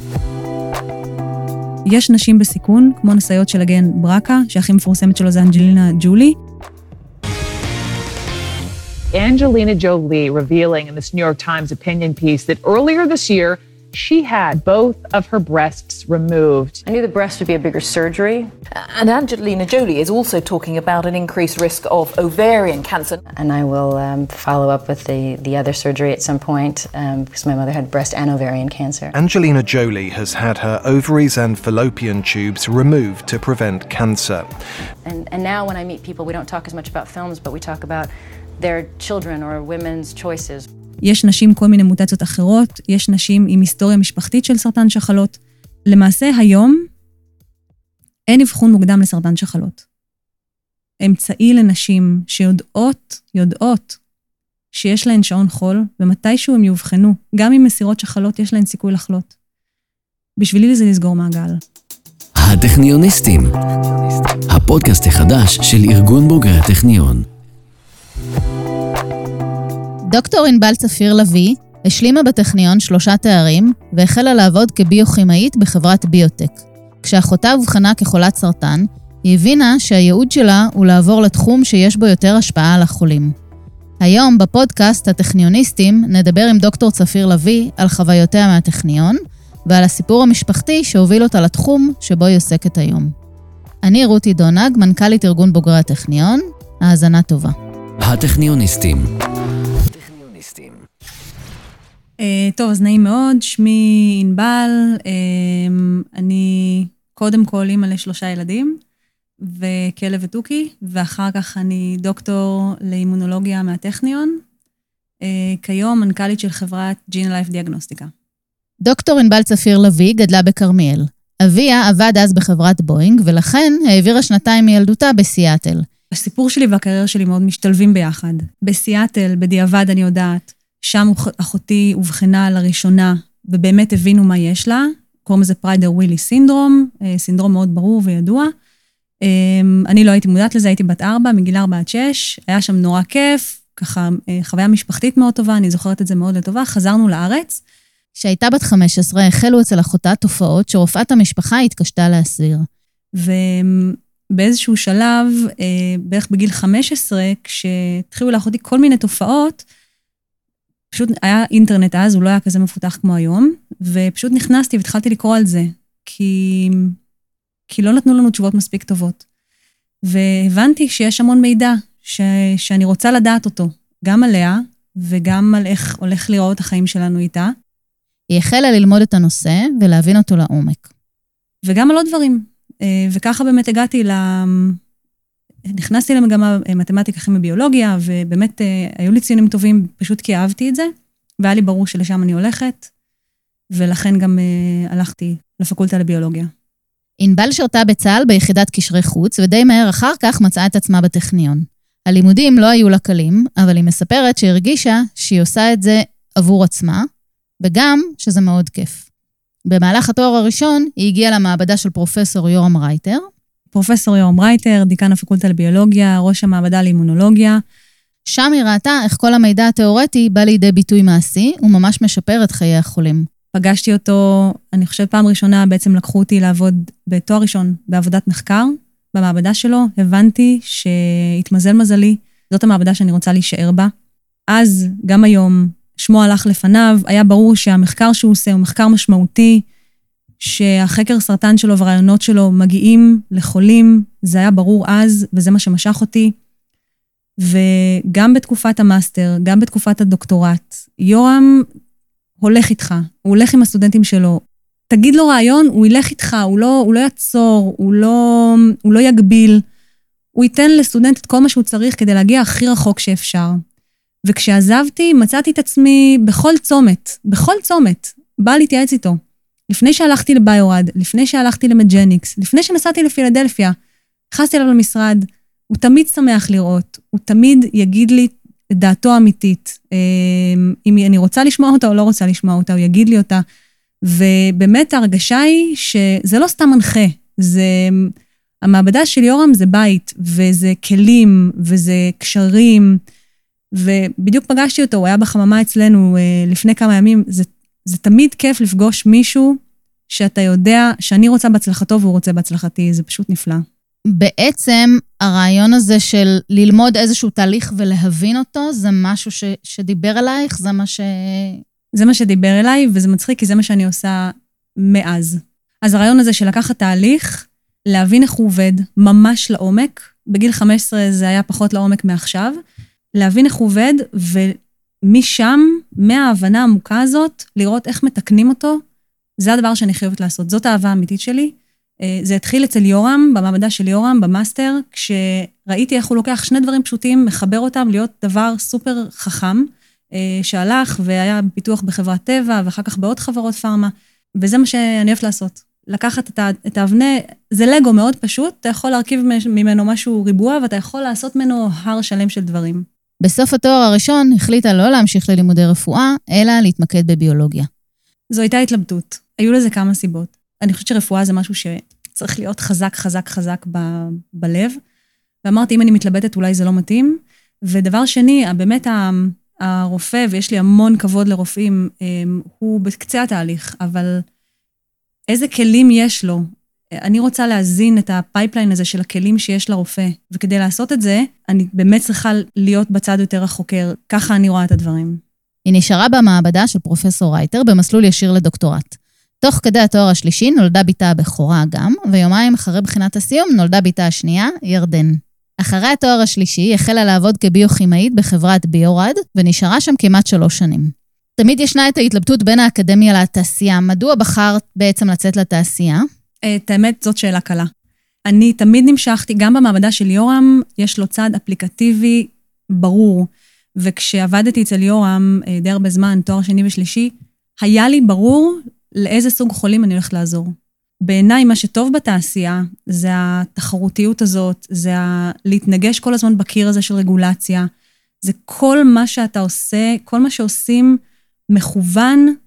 יש נשים בסיכון, כמו נשאיות של הגן ברקה, שהכי מפורסמת שלו זה אנג'לינה ג'ולי. Angelina Jolie revealing in this New York Times opinion piece that earlier this year, she had both of her breasts removed. I knew the breast would be a bigger surgery. And Angelina Jolie is also talking about an increased risk of ovarian cancer. And I will follow up with the other surgery at some point because my mother had breast and ovarian cancer. Angelina Jolie has had her ovaries and fallopian tubes removed to prevent cancer. And now when I meet people, we don't talk as much about films, but we talk about their children or women's choices. יש נשים כל מיני מוטציות אחרות, יש נשים עם היסטוריה משפחתית של סרטן שחלות. למעשה היום אין אבחון מוקדם לסרטן שחלות. אמצעי לנשים שיודעות שיש להן שעון חול, ומתישהו הם יובחנו, גם עם מסירות שחלות יש להן סיכוי לחלות. בשבילי זה לסגור מעגל. הטכניוניסטים, הפודקאסט החדש של ארגון בוגרי הטכניון. דוקטור ענבל צפיר לביא השלימה בטכניון 3 תארים והחלה לעבוד כביוכימאית בחברת ביוטק. כשאחותה הובחנה כחולת סרטן, היא הבינה שהייעוד שלה הוא לעבור לתחום שיש בו יותר השפעה על החולים. היום בפודקאסט הטכניוניסטים נדבר עם דוקטור צפיר לביא על חוויותיה מהטכניון ועל הסיפור המשפחתי שהוביל אותה לתחום שבו היא עוסקת היום. אני רותי דונג, מנכ"לית ארגון בוגרי הטכניון. האזנה טובה. הטכניוניסטים. טוב, אז נעים מאוד, שמי ענבל, אני קודם כל אימא ל3 ילדים, וכלב ותוכי, ואחר כך אני דוקטור לאימונולוגיה מהטכניון, כיום מנכ"לית של חברת ג'ין לייף דיאגנוסטיקה. דוקטור ענבל צפיר לביא גדלה בכרמיאל. אביה עבד אז בחברת בוינג, ולכן העבירה 2 מילדותה בסיאטל. הסיפור שלי והקריירה שלי מאוד משתלבים ביחד. בסיאטל, בדיעבד אני יודעת, שם אחותי הובחנה לראשונה, ובאמת הבינו מה יש לה. קוראים לזה פריידר ווילי סינדרום, סינדרום מאוד ברור וידוע. אני לא הייתי מודעת לזה, הייתי בת 4, מגיל 4 עד 6, היה שם נורא כיף, ככה חוויה משפחתית מאוד טובה, אני זוכרת את זה מאוד לטובה, חזרנו לארץ. כשהייתה בת 15, החלו אצל אחותה תופעות שרופאת המשפחה התקשתה להסביר. ובאיזשהו שלב, בערך בגיל 15, כשהתחילו לאחותי כל מיני תופעות, פשוט היה אינטרנט אז, הוא לא היה כזה מפותח כמו היום, ופשוט נכנסתי והתחלתי לקרוא על זה, כי לא נתנו לנו תשובות מספיק טובות. והבנתי שיש המון מידע שאני רוצה לדעת אותו, גם עליה, וגם על איך הולך לראות החיים שלנו איתה. היא החלה ללמוד את הנושא ולהבין אותו לעומק. וגם על עוד דברים. וככה באמת הגעתי נכנסתי למגמה מתמטיקה, כימיה, ביולוגיה, ובאמת היו לי ציונים טובים, פשוט כי אהבתי את זה, והיה לי ברור שלשם אני הולכת, ולכן גם הלכתי לפקולטה לביולוגיה. ענבל שרתה בצה"ל ביחידת קשרי חוץ, ודי מהר אחר כך מצאה את עצמה בטכניון. הלימודים לא היו לה קלים, אבל היא מספרת שהרגישה שהיא עושה את זה עבור עצמה, וגם שזה מאוד כיף. במהלך התואר הראשון, היא הגיעה למעבדה של פרופסור יורם רייטר, פרופסור יורם רייטר, דיקן הפקולטה לביולוגיה, ראש המעבדה לאימונולוגיה. שם היא ראתה איך כל המידע התיאורטי בא לידי ביטוי מעשי, וממש משפר את חיי החולים. פגשתי אותו, אני חושבת פעם ראשונה, בעצם לקחו אותי לעבוד בתואר ראשון, בעבודת מחקר, במעבדה שלו, הבנתי שהתמזל מזלי, זאת המעבדה שאני רוצה להישאר בה. אז, גם היום, שמו הלך לפניו, היה ברור שהמחקר שהוא עושה הוא מחקר משמעותי, שהחקר סרטן שלו והרעיונות שלו מגיעים לחולים, זה היה ברור אז, וזה מה שמשך אותי. וגם בתקופת המאסטר, גם בתקופת הדוקטורט, יורם הולך איתך, הוא הולך עם הסטודנטים שלו. תגיד לו רעיון, הוא ילך איתך, הוא לא יעצור, הוא לא יגביל. הוא ייתן לסטודנט את כל מה שהוא צריך כדי להגיע הכי רחוק שאפשר. וכשעזבתי, מצאתי את עצמי בכל צומת, בא להתייעץ איתו. לפני שהלכתי לביורד, לפני שהלכתי למג'ניקס, לפני שנסעתי לפילדלפיה, נכנסתי אליו למשרד, הוא תמיד שמח לראות, הוא תמיד יגיד לי את דעתו האמיתית, אם אני רוצה לשמוע אותה או לא רוצה לשמוע אותה, הוא יגיד לי אותה, ובאמת ההרגשה היא שזה לא סתם מנחה, המעבדה של יורם זה בית, וזה כלים, וזה קשרים, ובדיוק פגשתי אותו, הוא היה בחממה אצלנו לפני כמה ימים, זה תמיד כיף לפגוש מישהו שאתה יודע שאני רוצה בהצלחתו והוא רוצה בהצלחתי, זה פשוט נפלא. בעצם הרעיון הזה של ללמוד איזשהו תהליך ולהבין אותו, זה משהו שדיבר אלייך? זה מה שדיבר אליי, וזה מצחיק, כי זה מה שאני עושה מאז. אז הרעיון הזה של לקחת תהליך, להבין איך הוא עובד, ממש לעומק, בגיל 15 זה היה פחות לעומק מעכשיו, להבין איך הוא עובד, ומשם, מההבנה העמוקה הזאת, לראות איך מתקנים אותו, זה הדבר שאני חייבת לעשות. זאת האהבה האמיתית שלי. זה התחיל אצל יורם, במעבדה של יורם, במאסטר, כשראיתי איך הוא לוקח שני דברים פשוטים, מחבר אותם להיות דבר סופר חכם, שהלך והיה פיתוח בחברת טבע, ואחר כך בעוד חברות פארמה, וזה מה שאני אוהבת לעשות. לקחת את האבנה, זה לגו מאוד פשוט, אתה יכול להרכיב ממנו משהו ריבוע, ואתה יכול לעשות ממנו הר שלם של דברים. בסוף התואר הראשון החליטה לא להמשיך ללימודי רפואה, אלא להתמקד בביולוגיה. זו הייתה התלבטות. היו לזה כמה סיבות. אני חושבת שרפואה זה משהו שצריך להיות חזק, חזק, חזק בלב. ואמרתי, אם אני מתלבטת, אולי זה לא מתאים. ודבר שני, באמת הרופא, ויש לי המון כבוד לרופאים, הוא בקצה התהליך, אבל איזה כלים יש לו? אני רוצה להזין את הפייפליין הזה של הכלים שיש לרופא, וכדי לעשות את זה, אני באמת צריכה להיות בצד יותר החוקר. ככה אני רואה את הדברים. היא נשארה במעבדה של פרופסור רייטר במסלול ישיר לדוקטורט. תוך כדי התואר השלישי נולדה ביתה הבכורה גם, ויומיים אחרי בחינת הסיום נולדה ביתה השנייה, ירדן. אחרי התואר השלישי היא החלה לעבוד כביוכימאית בחברת ביורד, ונשארה שם כמעט 3 שנים. תמיד ישנה את ההתלבטות בין האקדמיה לתעשייה. מדוע בחרת בעצם לצאת לתעשייה? את האמת, זאת שאלה קלה. אני תמיד נמשכתי, גם במעבדה של יורם, יש לו צד אפליקטיבי ברור, וכשעבדתי אצל יורם די הרבה זמן, תואר שני ושלישי, היה לי ברור לאיזה סוג חולים אני הולכת לעזור. בעיניי, מה שטוב בתעשייה, זה התחרותיות הזאת, זה להתנגש כל הזמן בקיר הזה של רגולציה, זה כל מה שאתה עושה, כל מה שעושים מכוון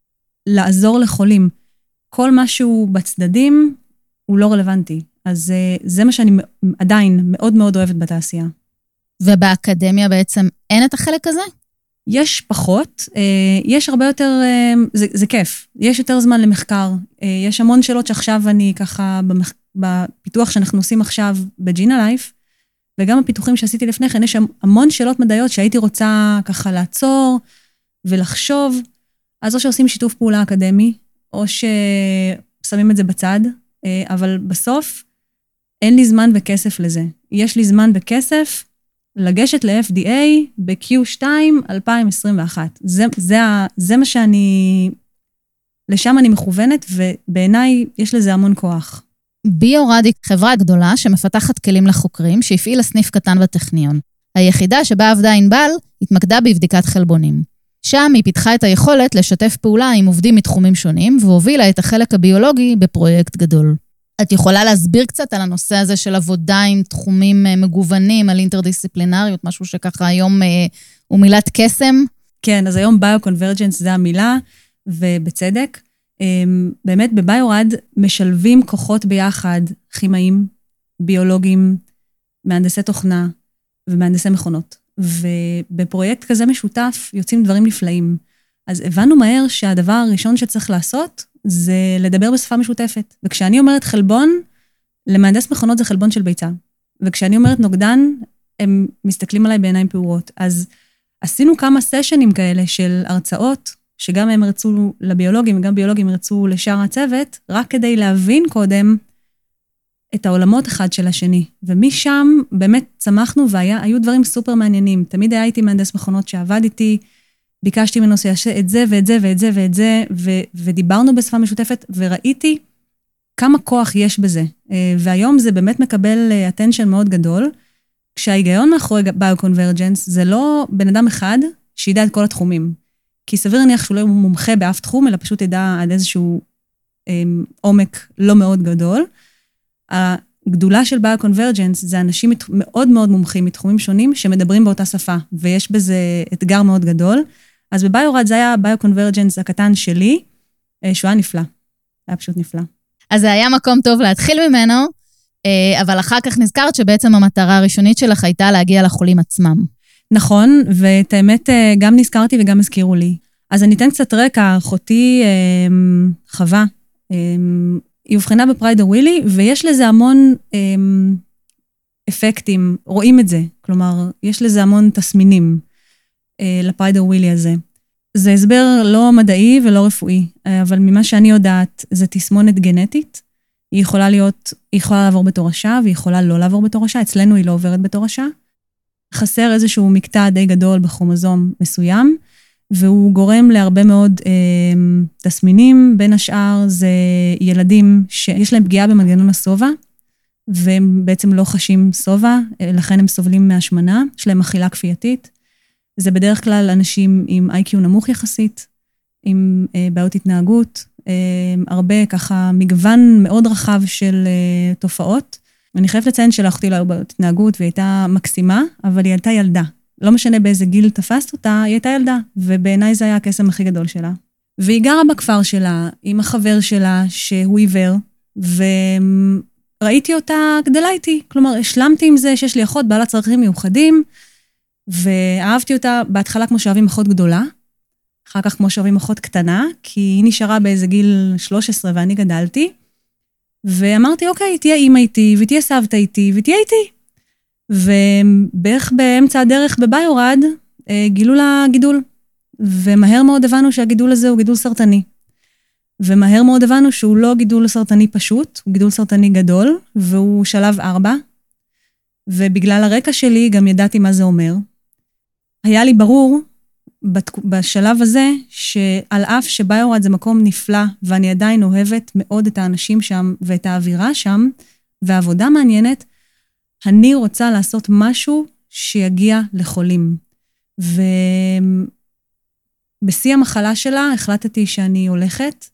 לעזור לחולים. כל משהו בצדדים הוא לא רלוונטי. אז זה מה שאני עדיין מאוד מאוד אוהבת בתעשייה. ובאקדמיה בעצם אין את החלק הזה? יש פחות, יש הרבה יותר, זה כיף. יש יותר זמן למחקר. יש המון שאלות שעכשיו אני ככה, בפיתוח שאנחנו עושים עכשיו בג'ינה לייף, וגם הפיתוחים שעשיתי לפני כן, יש המון שאלות מדעיות שהייתי רוצה ככה לעצור ולחשוב. אז או שעושים שיתוף פעולה אקדמי, או ששמים את זה בצד, אבל בסוף אין לי זמן וכסף לזה. יש לי זמן וכסף לגשת ל-FDA ב-Q2 2021. זה מה שאני, לשם אני מכוונת, ובעיניי יש לזה המון כוח. ביורד היא חברה גדולה שמפתחת כלים לחוקרים, שהפעילה סניף קטן בטכניון. היחידה שבה עבדה ענבל התמקדה בבדיקת חלבונים. שם היא פיתחה את היכולת לשתף פעולה עם עובדים מתחומים שונים, והובילה את החלק הביולוגי בפרויקט גדול. את יכולה להסביר קצת על הנושא הזה של עבודה עם תחומים מגוונים, על אינטרדיסציפלינריות, משהו שככה היום הוא מילת קסם? כן, אז היום ביו-קונברג'נס זה המילה, ובצדק. באמת בביורד משלבים כוחות ביחד, כימאים, ביולוגים, מהנדסי תוכנה ומהנדסי מכונות. ובפרויקט כזה משותף יוצאים דברים נפלאים. אז הבנו מהר שהדבר הראשון שצריך לעשות זה לדבר בשפה משותפת. וכשאני אומרת חלבון, למהנדס מכונות זה חלבון של ביצה. וכשאני אומרת נוגדן, הם מסתכלים עליי בעיניים פעורות. אז עשינו כמה סשנים כאלה של הרצאות, שגם הם רצו לביולוגים וגם ביולוגים רצו לשאר הצוות, רק כדי להבין קודם את העולמות אחד של השני. ומשם באמת צמחנו והיו דברים סופר מעניינים. תמיד הייתי מהנדס מכונות שעבד איתי, ביקשתי ממנו שיעשה את זה ואת זה ואת זה ואת זה, ודיברנו בשפה משותפת, וראיתי כמה כוח יש בזה. והיום זה באמת מקבל attention מאוד גדול, כשההיגיון מאחורי ביו-קונברג'נס זה לא בן אדם אחד שידע את כל התחומים. כי סביר להניח שהוא לא מומחה באף תחום, אלא פשוט ידע עד איזשהו עומק לא מאוד גדול. הגדולה של ביו-קונברג'נס זה אנשים מאוד מאוד מומחים מתחומים שונים שמדברים באותה שפה, ויש בזה אתגר מאוד גדול. אז בביורד זה היה ביו-קונברג'נס הקטן שלי, שהוא היה נפלא. היה פשוט נפלא. אז זה היה מקום טוב להתחיל ממנו, אבל אחר כך נזכרת שבעצם המטרה הראשונית שלך הייתה להגיע לחולים עצמם. נכון, ואת האמת גם נזכרתי וגם הזכירו לי. אז אני אתן קצת רקע, אחותי חווה, היא הובחנה בפריידר ווילי, ויש לזה המון אפקטים, רואים את זה. כלומר, יש לזה המון תסמינים לפריידר ווילי הזה. זה הסבר לא מדעי ולא רפואי, אבל ממה שאני יודעת, זה תסמונת גנטית. היא יכולה לעבור בתורשה, והיא יכולה לא לעבור בתורשה. אצלנו היא לא עוברת בתורשה. חסר איזשהו מקטע די גדול בכרומוזום מסוים, והוא גורם להרבה מאוד תסמינים. בין השאר זה ילדים שיש להם פגיעה במנגנון הסובה, והם בעצם לא חשים סובה, לכן הם סובלים מהשמנה, יש להם אכילה כפייתית. זה בדרך כלל אנשים עם IQ נמוך יחסית, עם בעיות התנהגות, הרבה ככה מגוון מאוד רחב של תופעות. אני חייבת לציין שלאחותי לא היו בעיות התנהגות, והיא הייתה מקסימה, אבל היא הייתה ילדה. לא משנה באיזה גיל תפסת אותה, היא הייתה ילדה, ובעיניי זה היה הקסם הכי גדול שלה. והיא גרה בכפר שלה, עם החבר שלה, שהוא עיוור, וראיתי אותה גדלה איתי. כלומר, השלמתי עם זה שיש לי אחות בעלת צרכים מיוחדים, ואהבתי אותה בהתחלה כמו שאוהבים אחות גדולה, אחר כך כמו שאוהבים אחות קטנה, כי היא נשארה באיזה גיל 13 ואני גדלתי, ואמרתי, אוקיי, תהיה אמא איתי, ותהיה סבתא איתי, ותהיה איתי. ובערך באמצע הדרך בביורד, גילו לה גידול. ומהר מאוד הבנו שהגידול הזה הוא גידול סרטני. ומהר מאוד הבנו שהוא לא גידול סרטני פשוט, הוא גידול סרטני גדול, והוא שלב 4. ובגלל הרקע שלי גם ידעתי מה זה אומר. היה לי ברור בשלב הזה, שעל אף שביורד זה מקום נפלא, ואני עדיין אוהבת מאוד את האנשים שם, ואת האווירה שם, והעבודה מעניינת, אני רוצה לעשות משהו שיגיע לחולים. ובשיא המחלה שלה החלטתי שאני הולכת,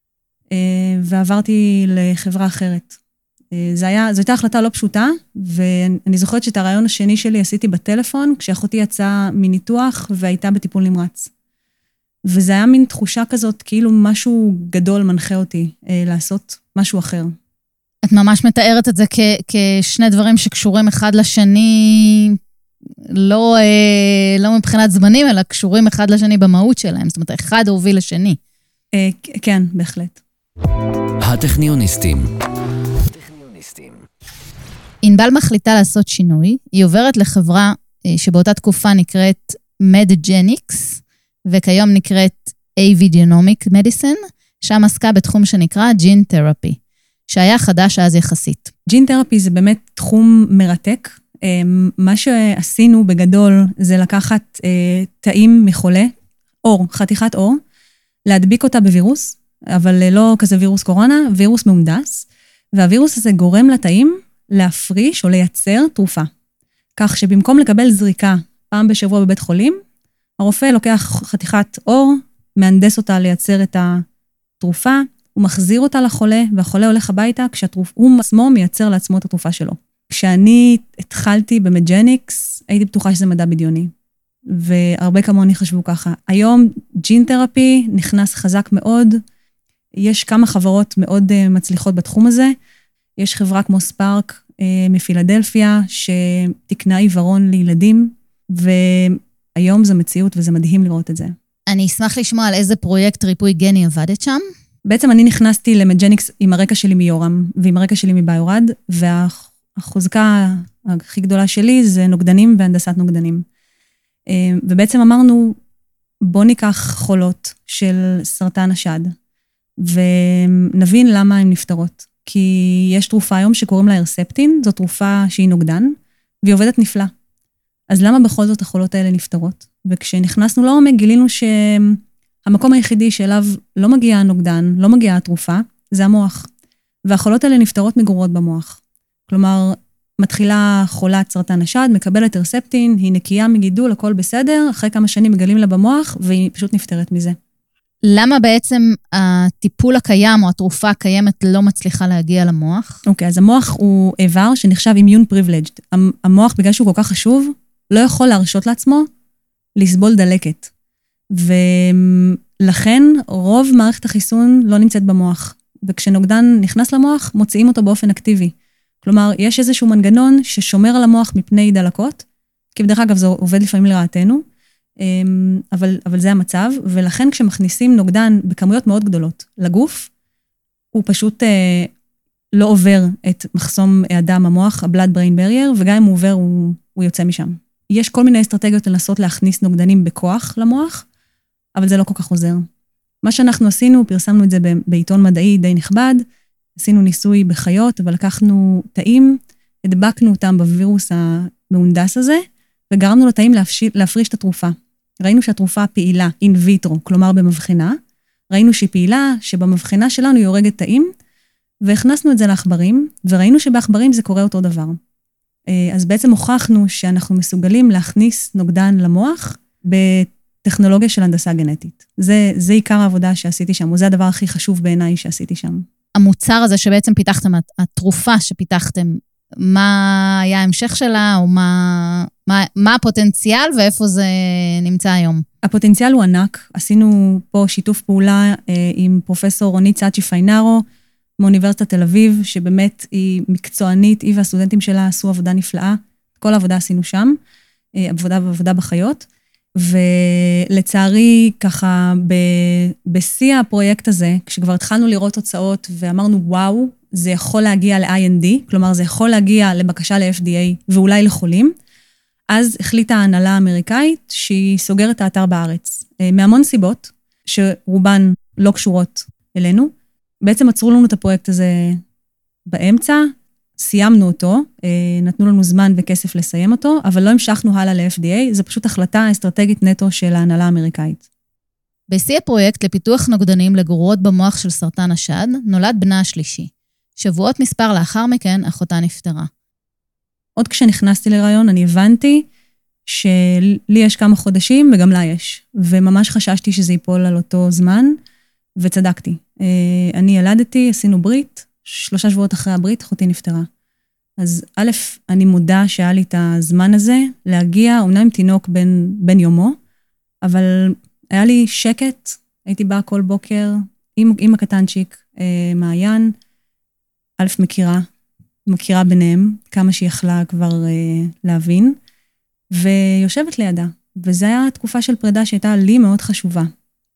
ועברתי לחברה אחרת. זו הייתה החלטה לא פשוטה, ואני זוכרת שאת הרעיון השני שלי עשיתי בטלפון, כשאחותי יצאה מניתוח והייתה בטיפול נמרץ. וזה היה מין תחושה כזאת, כאילו משהו גדול מנחה אותי לעשות משהו אחר. את ממש מתארת את זה כשני דברים שקשורים אחד לשני, לא מבחינת זמנים, אלא קשורים אחד לשני במהות שלהם. זאת אומרת, אחד הוביל לשני. כן, בהחלט. הטכניוניסטים. ענבל מחליטה לעשות שינוי, היא עוברת לחברה שבאותה תקופה נקראת מדג'ניקס, וכיום נקראת AV Genomic Medicine, שם עסקה בתחום שנקרא ג'ין תרפי, שהיה חדש אז יחסית. ג'ין תרפי זה באמת תחום מרתק. מה שעשינו בגדול זה לקחת תאים מחולה, חתיכת אור, להדביק אותה בווירוס, אבל לא כזה וירוס קורונה, וירוס מהונדס, והווירוס הזה גורם לתאים להפריש או לייצר תרופה. כך שבמקום לקבל זריקה פעם בשבוע בבית חולים, הרופא לוקח חתיכת אור, מהנדס אותה לייצר את התרופה, הוא מחזיר אותה לחולה, והחולה הולך הביתה כשהוא עצמו מייצר לעצמו את התרופה שלו. כשאני התחלתי במג'ניקס, הייתי בטוחה שזה מדע בדיוני. והרבה כמוני חשבו ככה. היום ג'ין תרפי נכנס חזק מאוד, יש כמה חברות מאוד מצליחות בתחום הזה, יש חברה כמו ספארק מפילדלפיה, שתקנה עיוורון לילדים, והיום זו מציאות וזה מדהים לראות את זה. אני אשמח לשמוע על איזה פרויקט ריפוי גני עבדת שם. בעצם אני נכנסתי למג'ניקס עם הרקע שלי מיורם, ועם הרקע שלי מביורד, והחוזקה הכי גדולה שלי זה נוגדנים והנדסת נוגדנים. ובעצם אמרנו, בוא ניקח חולות של סרטן השד, ונבין למה הן נפטרות. כי יש תרופה היום שקוראים לה הרספטין, זו תרופה שהיא נוגדן, והיא עובדת נפלא. אז למה בכל זאת החולות האלה נפטרות? וכשנכנסנו לעומק, גילינו שהמקום היחידי שאליו לא מגיע הנוגדן, לא מגיעה התרופה, זה המוח. והחולות האלה נפטרות מגרורות במוח. כלומר, מתחילה חולת סרטן השד, מקבלת הרספטין, היא נקייה מגידול, הכל בסדר, אחרי כמה שנים מגלים לה במוח, והיא פשוט נפטרת מזה. למה בעצם הטיפול הקיים או התרופה הקיימת לא מצליחה להגיע למוח? אוקיי, אז המוח הוא איבר שנחשב immune privileged. המוח, בגלל שהוא כל כך חשוב, לא יכול להרשות לעצמו לסבול דלקת. ולכן רוב מערכת החיסון לא נמצאת במוח. וכשנוגדן נכנס למוח, מוציאים אותו באופן אקטיבי. כלומר, יש איזשהו מנגנון ששומר על המוח מפני דלקות, כי בדרך אגב זה עובד לפעמים לרעתנו, אבל זה המצב, ולכן כשמכניסים נוגדן בכמויות מאוד גדולות לגוף, הוא פשוט לא עובר את מחסום הדם המוח, ה-blood brain barrier, וגם אם הוא עובר, הוא יוצא משם. יש כל מיני אסטרטגיות לנסות להכניס נוגדנים בכוח למוח, אבל זה לא כל כך עוזר. מה שאנחנו עשינו, פרסמנו את זה בעיתון מדעי די נכבד, עשינו ניסוי בחיות, אבל לקחנו תאים, הדבקנו אותם בווירוס המהונדס הזה, וגרמנו לתאים להפריש את התרופה. ראינו שהתרופה פעילה in vitro, כלומר במבחנה, ראינו שהיא פעילה, שבמבחנה שלנו היא הורגת תאים, והכנסנו את זה לעכברים, וראינו שבעכברים זה קורה אותו דבר. אז בעצם הוכחנו שאנחנו מסוגלים להכניס נוגדן למוח בטכנולוגיה של הנדסה גנטית. זה עיקר העבודה שעשיתי שם, וזה הדבר הכי חשוב בעיניי שעשיתי שם. המוצר הזה שבעצם פיתחתם, התרופה שפיתחתם, מה היה ההמשך שלה, או מה הפוטנציאל ואיפה זה נמצא היום? הפוטנציאל הוא ענק. עשינו פה שיתוף פעולה עם פרופסור רונית סאצ'י פיינארו, מאוניברסיטת תל אביב, שבאמת היא מקצוענית, היא והסטודנטים שלה עשו עבודה נפלאה. כל העבודה עשינו שם, עבודה בחיות. ולצערי, ככה, בשיא הפרויקט הזה, כשכבר התחלנו לראות תוצאות ואמרנו, וואו, זה יכול להגיע ל-IND, כלומר, זה יכול להגיע לבקשה ל-FDA ואולי לחולים, אז החליטה ההנהלה האמריקאית שהיא סוגרת את האתר בארץ. מהמון סיבות, שרובן לא קשורות אלינו, בעצם עצרו לנו את הפרויקט הזה באמצע, סיימנו אותו, נתנו לנו זמן וכסף לסיים אותו, אבל לא המשכנו הלאה ל-FDA, זו פשוט החלטה אסטרטגית נטו של ההנהלה האמריקאית. בשיא הפרויקט לפיתוח נוגדנים לגרורות במוח של סרטן השד, נולד בנה השלישי. שבועות מספר לאחר מכן, אחותה נפטרה. עוד כשנכנסתי להיריון, אני הבנתי שלי יש כמה חודשים וגם לה יש, וממש חששתי שזה ייפול על אותו זמן, וצדקתי. אני ילדתי, עשינו ברית, 3 שבועות אחרי הברית, אחותי נפטרה. אז א', אני מודה שהיה לי את הזמן הזה להגיע, אומנם עם תינוק בן יומו, אבל היה לי שקט, הייתי באה כל בוקר עם הקטנצ'יק, מעיין, א' מכירה ביניהם, כמה שהיא יכלה כבר להבין, ויושבת לידה. וזו הייתה תקופה של פרידה שהייתה לי מאוד חשובה.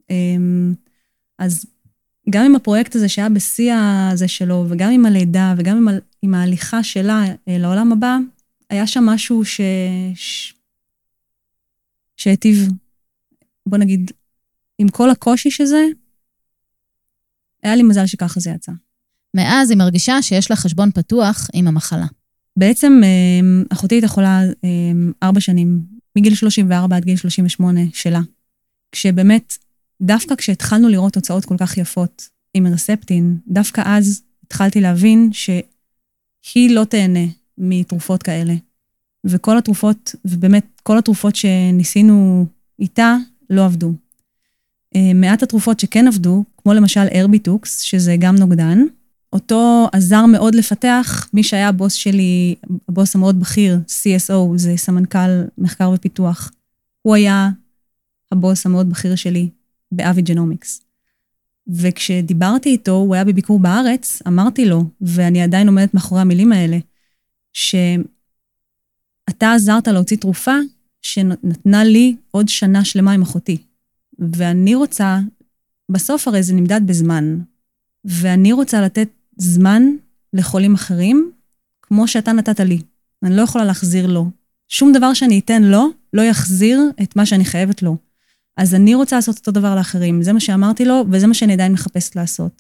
אז גם עם הפרויקט הזה שהיה בשיא הזה שלו, וגם עם הלידה, וגם עם ההליכה שלה לעולם הבא, היה שם משהו שהיטיב, בוא נגיד, עם כל הקושי שזה, היה לי מזל שככה זה יצא. מאז היא מרגישה שיש לה חשבון פתוח עם המחלה. בעצם אחותי הייתה חולה 4 שנים, מגיל 34 עד גיל 38 שלה. כשבאמת, דווקא כשהתחלנו לראות תוצאות כל כך יפות עם הרספטין, דווקא אז התחלתי להבין שהיא לא תהנה מתרופות כאלה. וכל התרופות, ובאמת כל התרופות שניסינו איתה, לא עבדו. מעט התרופות שכן עבדו, כמו למשל ארביטוקס, שזה גם נוגדן, אותו עזר מאוד לפתח, מי שהיה הבוס שלי, הבוס המאוד בכיר, CSO, זה סמנכ"ל מחקר ופיתוח. הוא היה הבוס המאוד בכיר שלי באבי ג'נומיקס. וכשדיברתי איתו, הוא היה בביקור בארץ, אמרתי לו, ואני עדיין עומדת מאחורי המילים האלה, שאתה עזרת להוציא תרופה שנתנה לי עוד שנה שלמה עם אחותי. ואני רוצה, בסוף הרי זה נמדד בזמן, ואני רוצה לתת זמן לחולים אחרים, כמו שאתה נתת לי. אני לא יכולה להחזיר לו. שום דבר שאני אתן לו, לא יחזיר את מה שאני חייבת לו. אז אני רוצה לעשות אותו דבר לאחרים. זה מה שאמרתי לו, וזה מה שאני עדיין מחפשת לעשות.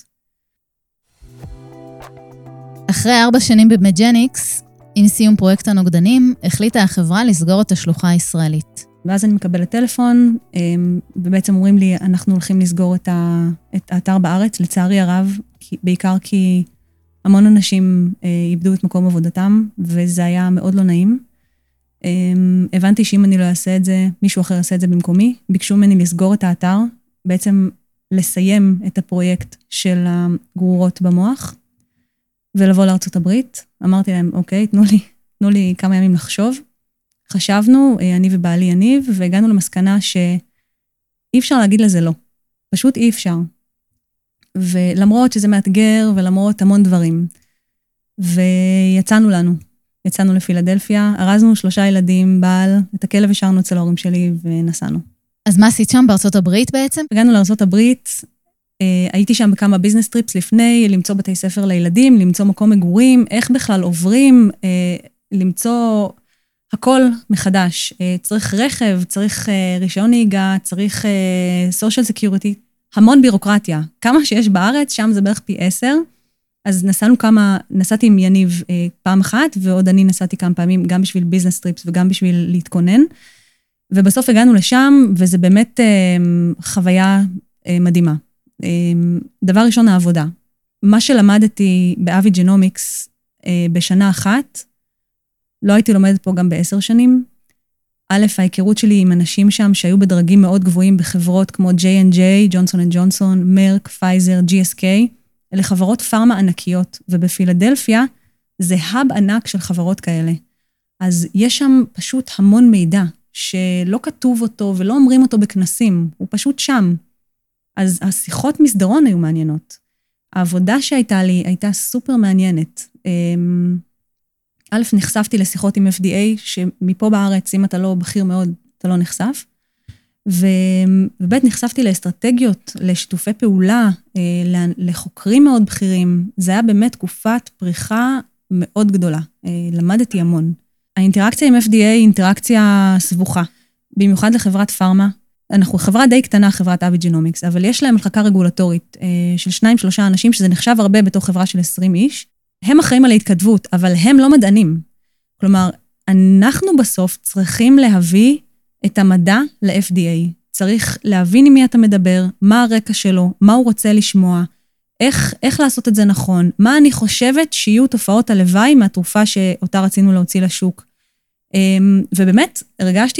אחרי 4 שנים במג'ניקס, עם סיום פרויקט הנוגדנים, החליטה החברה לסגור את השלוחה הישראלית. ואז אני מקבלת טלפון, ובעצם אומרים לי, אנחנו הולכים לסגור את האתר בארץ, לצערי הרב, בעיקר כי המון אנשים איבדו את מקום עבודתם, וזה היה מאוד לא נעים. הבנתי שאם אני לא אעשה את זה, מישהו אחר יעשה את זה במקומי, ביקשו ממני לסגור את האתר, בעצם לסיים את הפרויקט של הגרורות במוח, ולבוא לארצות הברית. אמרתי להם, אוקיי, תנו לי כמה ימים לחשוב. חשבנו, אני ובעלי יניב, והגענו למסקנה שאי אפשר להגיד לזה לא. פשוט אי אפשר. ולמרות שזה מאתגר, ולמרות המון דברים. ויצאנו יצאנו לפילדלפיה, ארזנו 3 ילדים, בעל, את הכלב השארנו אצל ההורים שלי, ונסענו. אז מה עשית שם בארצות הברית בעצם? הגענו לארצות הברית, הייתי שם בכמה ביזנס טריפס לפני, למצוא בתי ספר לילדים, למצוא מקום מגורים, איך בכלל עוברים, למצוא הכל מחדש. צריך רכב, צריך רישיון נהיגה, צריך סושיאל סקיוריטי, המון בירוקרטיה. כמה שיש בארץ, שם זה בערך פי 10. אז נסעתי עם יניב פעם אחת, ועוד אני נסעתי כמה פעמים, גם בשביל ביזנס טריפס וגם בשביל להתכונן. ובסוף הגענו לשם, וזה באמת חוויה מדהימה. דבר ראשון, העבודה. מה שלמדתי באבי ג'נומיקס בשנה אחת, לא הייתי לומדת פה גם ב10 שנים. א', ההיכרות שלי עם אנשים שם שהיו בדרגים מאוד גבוהים בחברות כמו J&J, ג'ונסון אנד ג'ונסון, מרק, פייזר, GSK, אלה חברות פארמה ענקיות, ובפילדלפיה זה האב ענק של חברות כאלה. אז יש שם פשוט המון מידע, שלא כתוב אותו ולא אומרים אותו בכנסים, הוא פשוט שם. אז השיחות מסדרון היו מעניינות. העבודה שהייתה לי הייתה סופר מעניינת. א', נחשפתי לשיחות עם FDA, שמפה בארץ, אם אתה לא בכיר מאוד, אתה לא נחשף. וב' נחשפתי לאסטרטגיות, לשיתופי פעולה, לחוקרים מאוד בכירים. זה היה באמת תקופת פריחה מאוד גדולה. למדתי המון. האינטראקציה עם FDA היא אינטראקציה סבוכה, במיוחד לחברת פארמה. אנחנו חברה די קטנה, חברת אבי ג'נומיקס, אבל יש להם מחלקה רגולטורית של 2-3 אנשים, שזה נחשב הרבה בתוך חברה של 20 איש. הם אחראים על ההתכתבות, אבל הם לא מדענים. כלומר, אנחנו בסוף צריכים להביא את המדע ל-FDA. צריך להבין עם מי אתה מדבר, מה הרקע שלו, מה הוא רוצה לשמוע, איך לעשות את זה נכון, מה אני חושבת שיהיו תופעות הלוואי מהתרופה שאותה רצינו להוציא לשוק. ובאמת, הרגשתי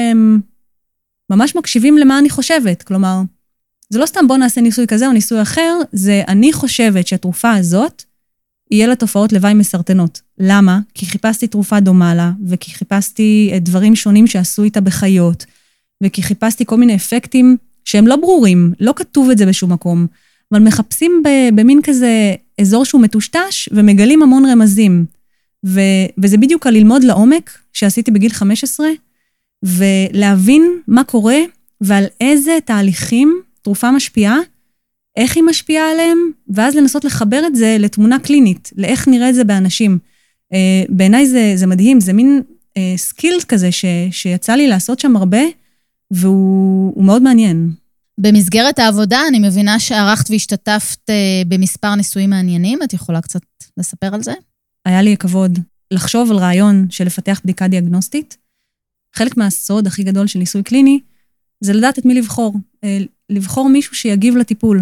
שממש מקשיבים למה אני חושבת. כלומר, זה לא סתם בוא נעשה ניסוי כזה או ניסוי אחר, זה אני חושבת שהתרופה הזאת יהיה לה תופעות לוואי מסרטנות. למה? כי חיפשתי תרופה דומה לה, וכי חיפשתי דברים שונים שעשו איתה בחיות, וכי חיפשתי כל מיני אפקטים שהם לא ברורים, לא כתוב את זה בשום מקום, אבל מחפשים במין כזה אזור שהוא מטושטש, ומגלים המון רמזים. וזה בדיוק על ללמוד לעומק, שעשיתי בגיל 15, ולהבין מה קורה, ועל איזה תהליכים תרופה משפיעה, איך היא משפיעה עליהם, ואז לנסות לחבר את זה לתמונה קלינית, לאיך נראה את זה באנשים. בעיניי זה מדהים, זה מין סקיל כזה שיצא לי לעשות שם הרבה, והוא מאוד מעניין. במסגרת העבודה, אני מבינה שערכת והשתתפת במספר ניסויים מעניינים, את יכולה קצת לספר על זה? היה לי הכבוד לחשוב על רעיון של לפתח בדיקה דיאגנוסטית. חלק מהסוד הכי גדול של ניסוי קליני, זה לדעת את מי לבחור. לבחור מישהו שיגיב לטיפול.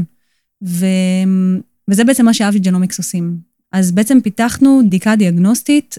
וזה בעצם מה שאבי ג'נומיקס עושים. אז בעצם פיתחנו בדיקה דיאגנוסטית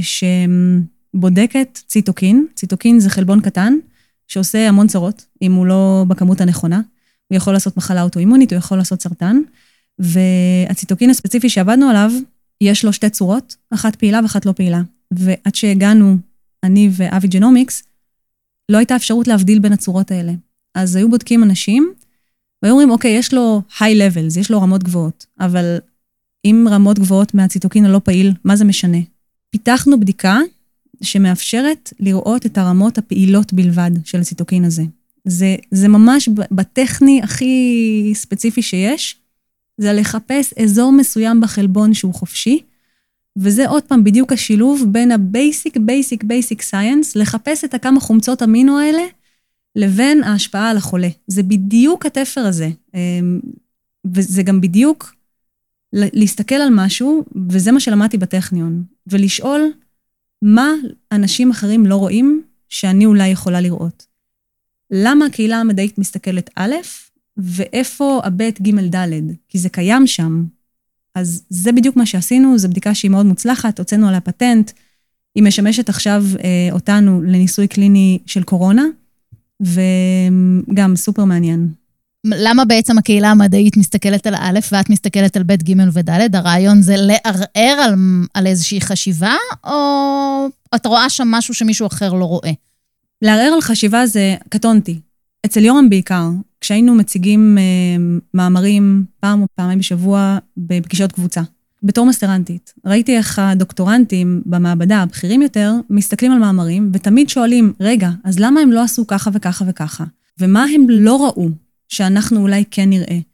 שבודקת ציטוקין. ציטוקין זה חלבון קטן, שעושה המון צרות, אם הוא לא בכמות הנכונה. הוא יכול לעשות מחלה אוטואימונית, הוא יכול לעשות סרטן. והציטוקין הספציפי שעבדנו עליו, יש לו 2 צורות, אחת פעילה ואחת לא פעילה. ועד שהגענו, אני ואבי ג'נומיקס, לא הייתה אפשרות להבדיל בין הצורות האלה. אז היו בודקים אנשים, והיו אומרים, אוקיי, יש לו high levels, יש לו רמות גבוהות, אבל אם רמות גבוהות מהציטוקין הלא פעיל, מה זה משנה? פיתחנו בדיקה שמאפשרת לראות את הרמות הפעילות בלבד של הציטוקין הזה. זה ממש בטכני הכי ספציפי שיש, זה לחפש אזור מסוים בחלבון שהוא חופשי, וזה עוד פעם בדיוק השילוב בין ה-basic science, לחפש את הכמה חומצות אמינו האלה, לבין ההשפעה על החולה. זה בדיוק התפר הזה, וזה גם בדיוק להסתכל על משהו, וזה מה שלמדתי בטכניון, ולשאול מה אנשים אחרים לא רואים, שאני אולי יכולה לראות. למה הקהילה המדעית מסתכלת א', ואיפה הבית ג' ד', כי זה קיים שם. אז זה בדיוק מה שעשינו, זו בדיקה שהיא מאוד מוצלחת, הוצאנו עליה פטנט, היא משמשת עכשיו אותנו לניסוי קליני של קורונה, וגם סופר מעניין. למה בעצם הקהילה המדעית מסתכלת על א' ואת מסתכלת על ב' ג' וד'? הרעיון זה לערער על איזושהי חשיבה, או את רואה שם משהו שמישהו אחר לא רואה? לערער על חשיבה זה קטונתי. אצל יורם בעיקר, כשהיינו מציגים מאמרים פעם או פעמיים בשבוע בפגישות קבוצה. בתור מסטרנטית, ראיתי איך הדוקטורנטים במעבדה, הבכירים יותר, מסתכלים על מאמרים, ותמיד שואלים, רגע, אז למה הם לא עשו ככה וככה וככה? ומה הם לא ראו שאנחנו אולי כן נראה?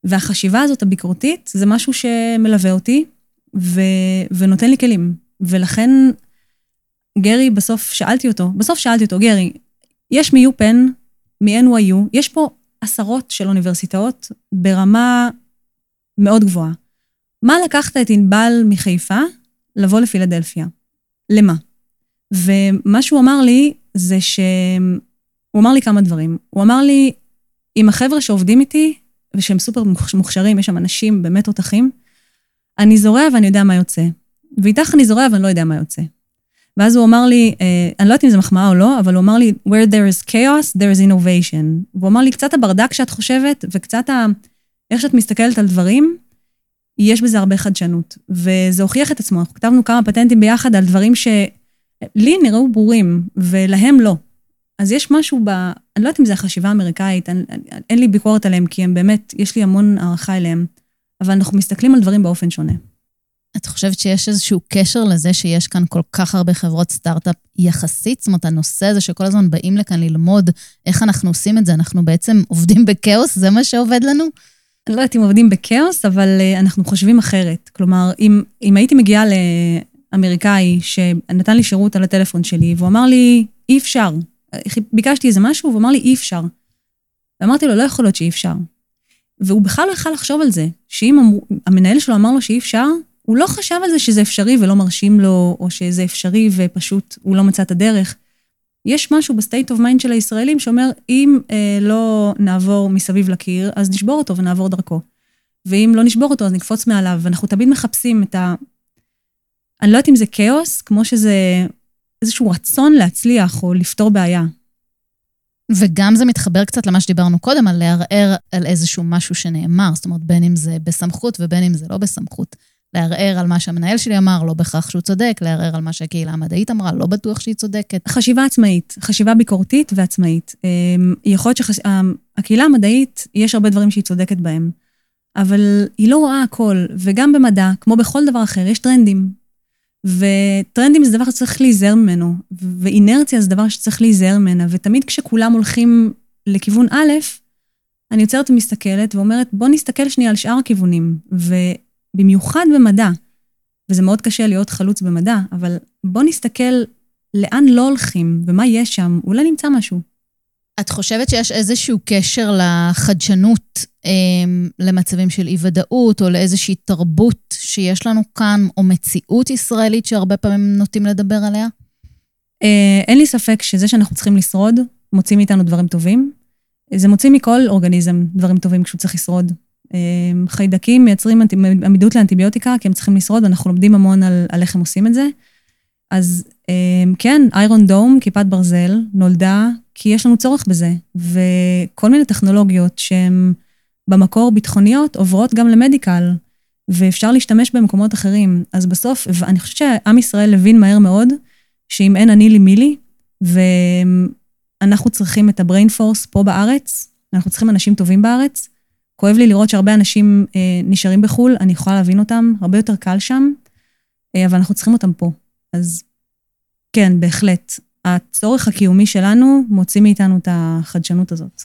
והחשיבה הזאת הביקורתית, זה משהו שמלווה אותי, ונותן לי כלים. ולכן, גרי, בסוף שאלתי אותו, גרי, יש מיופן, מ-NYU, יש פה עשרות של אוניברסיטאות ברמה מאוד גבוהה. מה לקחת את ענבל מחיפה לבוא לפילדלפיה? למה? ומה שהוא אמר לי, זה הוא אמר לי כמה דברים. הוא אמר לי, עם החבר'ה שעובדים איתי, ושהם סופר מוכשרים, יש שם אנשים באמת תותחים, אני זורע ואני יודע מה יוצא. ואיתך אני זורע ואני לא יודע מה יוצא. ואז הוא אמר לי, אני לא יודעת אם זה מחמאה או לא, אבל הוא אמר לי, where there is chaos, there is innovation. והוא אמר לי, קצת הברדק שאת חושבת, וקצת איך שאת מסתכלת על דברים, יש בזה הרבה חדשנות. וזה הוכיח את עצמו. אנחנו כתבנו כמה פטנטים ביחד על דברים שלי נראו ברורים, ולהם לא. אז יש משהו אני לא יודעת אם זה החשיבה האמריקאית, אין לי ביקורת עליהם, כי הם באמת, יש לי המון הערכה אליהם, אבל אנחנו מסתכלים על דברים באופן שונה. את חושבת שיש איזשהו קשר לזה שיש כאן כל כך הרבה חברות סטארט-אפ יחסית? זאת אומרת, הנושא הזה שכל הזמן באים לכאן ללמוד איך אנחנו עושים את זה, אנחנו בעצם עובדים בקאוס, זה מה שעובד לנו? אני לא יודעת אם עובדים בקאוס, אבל אנחנו חושבים אחרת. כלומר, אם הייתי מגיעה לאמריקאי שנתן לי שירות על הטלפון שלי, והוא אמר לי, אי אפשר. ביקשתי איזה משהו, והוא אמר לי, אי אפשר. ואמרתי לו, לא יכול להיות שאי אפשר. והוא בכלל לא יכול לחשוב על זה, שאם המנהל שלו אמר לו שאי אפשר, הוא לא חשב על זה שזה אפשרי ולא מרשים לו, או שזה אפשרי ופשוט הוא לא מצא את הדרך. יש משהו בסטייט אוף מיינד של הישראלים שאומר, אם לא נעבור מסביב לקיר, אז נשבור אותו ונעבור דרכו. ואם לא נשבור אותו, אז נקפוץ מעליו. ואנחנו תמיד מחפשים את אני לא יודעת אם זה כאוס, כמו שזה איזשהו רצון להצליח או לפתור בעיה. וגם זה מתחבר קצת למה שדיברנו קודם, על לערער על איזשהו משהו שנאמר, זאת אומרת, בין אם זה בסמכות ובין אם זה לא בסמכות. לערער על מה שהמנהל שלי אמר, לא בכך שהוא צודק, לערער על מה שהקהילה המדעית אמרה, לא בטוח שהיא צודקת. חשיבה עצמאית, חשיבה ביקורתית ועצמאית. יכול להיות שהקהילה המדעית, יש הרבה דברים שהיא צודקת בהם, אבל היא לא רואה הכל, וגם במדע, כמו בכל דבר אחר, יש טרנדים. וטרנדים זה דבר שצריך להיזהר ממנו, ואינרציה זה דבר שצריך להיזהר ממנה, ותמיד כשכולם הולכים לכיוון א', אני יוצרת ומסתכלת ואומרת, בוא נסתכל שנייה על שאר הכיוונים, במיוחד במדע, וזה מאוד קשה להיות חלוץ במדע, אבל בוא נסתכל לאן לא הולכים, ומה יש שם, אולי נמצא משהו. את חושבת שיש איזשהו קשר לחדשנות, למצבים של אי-ודאות, או לאיזושהי תרבות שיש לנו כאן, או מציאות ישראלית שהרבה פעמים נוטים לדבר עליה? אין לי ספק שזה שאנחנו צריכים לשרוד, מוצאים מאיתנו דברים טובים. זה מוציא מכל אורגניזם דברים טובים כשהוא צריך לשרוד. חיידקים מייצרים עמידות לאנטיביוטיקה, כי הם צריכים לשרוד, ואנחנו לומדים המון על איך הם עושים את זה. אז כן, איירון דום, כיפת ברזל, נולדה, כי יש לנו צורך בזה, וכל מיני טכנולוגיות שהן במקור ביטחוניות, עוברות גם למדיקל, ואפשר להשתמש במקומות אחרים. אז בסוף, אני חושבת שעם ישראל הבין מהר מאוד, שאם אין אני לי מי לי, ואנחנו צריכים את הבריין פורס פה בארץ, אנחנו צריכים אנשים טובים בארץ, כואב לי לראות שהרבה אנשים נשארים בחול, אני יכולה להבין אותם, הרבה יותר קל שם, אבל אנחנו צריכים אותם פה. אז כן, בהחלט. הצורך הקיומי שלנו מוציא מאיתנו את החדשנות הזאת.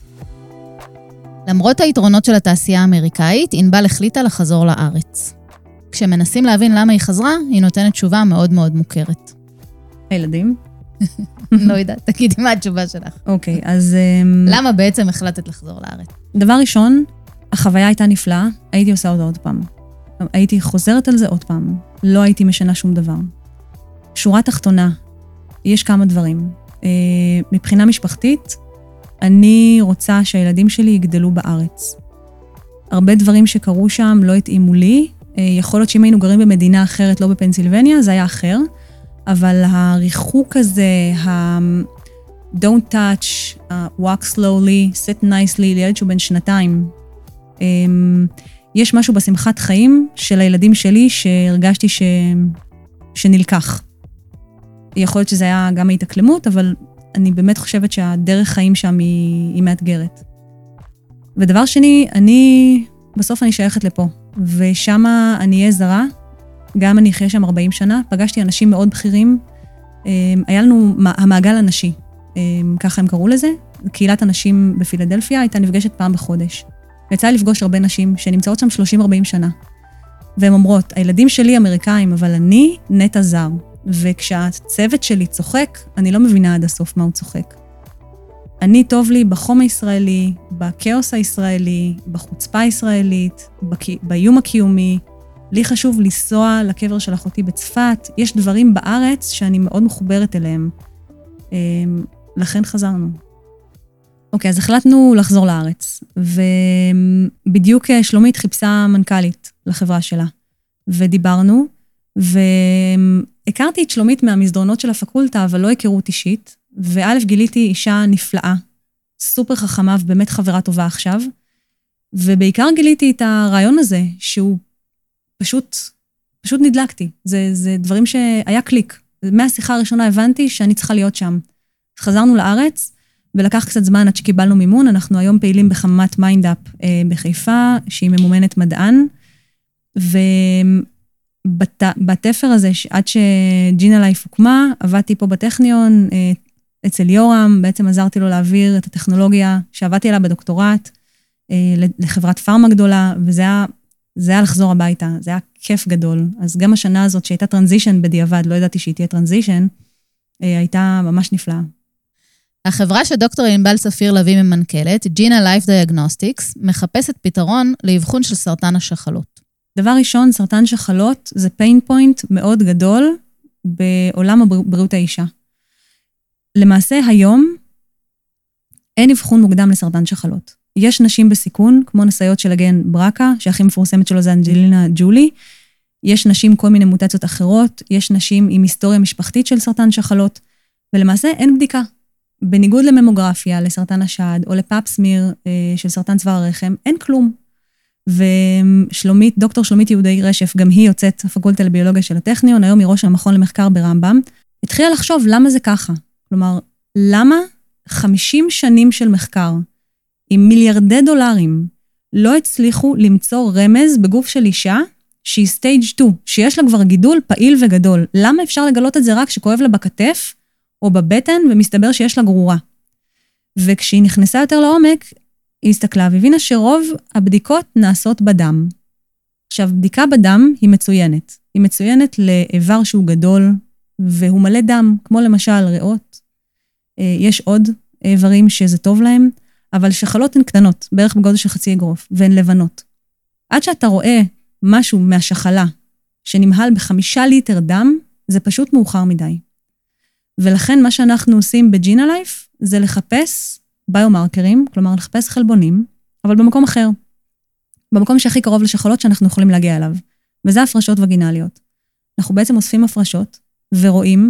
למרות היתרונות של התעשייה האמריקאית, ענבל החליטה לחזור לארץ. כשמנסים להבין למה היא חזרה, היא נותנת תשובה מאוד מאוד מוכרת. הילדים? לא יודעת, תגידי מה התשובה שלך. אוקיי, אז למה בעצם החלטת לחזור לארץ? דבר ראשון, החוויה הייתה נפלאה, הייתי עושה אותה עוד פעם. הייתי חוזרת על זה עוד פעם. לא הייתי משנה שום דבר. שורה תחתונה, יש כמה דברים. מבחינה משפחתית, אני רוצה שהילדים שלי יגדלו בארץ. הרבה דברים שקרו שם לא התאימו לי. יכול להיות שאם היינו גרים במדינה אחרת, לא בפנסילבניה, זה היה אחר. אבל הריחוק הזה, don't touch, walk slowly, sit nicely, לילד שהוא בן 2, יש משהו בשמחת חיים של הילדים שלי שהרגשתי שנלקח. יכול להיות שזה היה גם ההתאקלמות, אבל אני באמת חושבת שהדרך חיים שם היא מאתגרת. ודבר שני, בסוף אני שייכת לפה, ושם אני אהיה זרה, גם אני אחיה שם 40 שנה, פגשתי אנשים מאוד בכירים, היה לנו המעגל הנשי, ככה הם קראו לזה, קהילת הנשים בפילדלפיה הייתה נפגשת פעם בחודש. ויצא לפגוש הרבה נשים שנמצאות שם 30-40 שנה. והן אומרות, הילדים שלי אמריקאים, אבל אני נטע זר. וכשהצוות שלי צוחק, אני לא מבינה עד הסוף מה הוא צוחק. אני טוב לי בחום הישראלי, בקאוס הישראלי, בחוצפה הישראלית, באיום הקיומי. לי חשוב לנסוע לקבר של אחותי בצפת. יש דברים בארץ שאני מאוד מחוברת אליהם. לכן חזרנו. אוקיי, אז החלטנו לחזור לארץ. ובדיוק שלומית חיפשה מנכ"לית לחברה שלה. ודיברנו, והכרתי את שלומית מהמסדרונות של הפקולטה, אבל לא הכירות אישית. וא' גיליתי אישה נפלאה, סופר חכמה ובאמת חברה טובה עכשיו. ובעיקר גיליתי את הרעיון הזה, שהוא פשוט נדלקתי. זה דברים שהיה קליק. מהשיחה הראשונה הבנתי שאני צריכה להיות שם. חזרנו לארץ, ולקח קצת זמן עד שקיבלנו מימון. אנחנו היום פעילים בחמת מיינדאפ בחיפה, שהיא ממומנת מדען. ובתפר הזה, עד שג'ינה לייף הוקמה, עבדתי פה בטכניון, אצל יורם, בעצם עזרתי לו להעביר את הטכנולוגיה שעבדתי עליה בדוקטורט, לחברת פארמה גדולה, וזה היה לחזור הביתה, זה היה כיף גדול. אז גם השנה הזאת שהייתה טרנזישן בדיעבד, לא ידעתי שהיא תהיה טרנזישן, הייתה ממש נפלאה. החברה שדוקטור ענבל צפיר לביא ממנכ"לת, ג'ינה לייף דיאגנוסטיקס, מחפשת פתרון לאבחון של סרטן השחלות. דבר ראשון, סרטן שחלות זה pain point מאוד גדול בעולם בריאות האישה. למעשה היום אין אבחון מוקדם לסרטן שחלות. יש נשים בסיכון, כמו נשאיות של הגן ברקה, שהכי מפורסמת שלו זה אנג'לינה ג'ולי. יש נשים כל מיני מוטציות אחרות, יש נשים עם היסטוריה משפחתית של סרטן שחלות, ולמעשה אין בדיקה. בניגוד לממוגרפיה, לסרטן השד, או לפאפסמיר של סרטן צוואר הרחם, אין כלום. ושלומית, דוקטור שלומית יהודי רשף, גם היא יוצאת הפקולטה לביולוגיה של הטכניון, היום היא ראש המכון למחקר ברמב"ם, התחילה לחשוב למה זה ככה. כלומר, למה 50 שנים של מחקר, עם מיליארדי דולרים, לא הצליחו למצוא רמז בגוף של אישה, שהיא סטייג' 2, שיש לה כבר גידול פעיל וגדול. למה אפשר לגלות את זה רק שכואב לה בכתף, או בבטן, ומסתבר שיש לה גרורה? וכשהיא נכנסה יותר לעומק, היא הסתכלה והבינה שרוב הבדיקות נעשות בדם. עכשיו, בדיקה בדם היא מצוינת. היא מצוינת לאיבר שהוא גדול, והוא מלא דם, כמו למשל ריאות. יש עוד איברים שזה טוב להם, אבל שחלות הן קטנות, בערך בגודל של חצי אגרוף, והן לבנות. עד שאתה רואה משהו מהשחלה שנמהל ב5 ליטר דם, זה פשוט מאוחר מדי. ולכן מה שאנחנו עושים בג'ינה לייף, זה לחפש ביומרקרים, כלומר לחפש חלבונים, אבל במקום אחר. במקום שהכי קרוב לשחלות שאנחנו יכולים להגיע אליו. וזה הפרשות וגינליות. אנחנו בעצם אוספים הפרשות, ורואים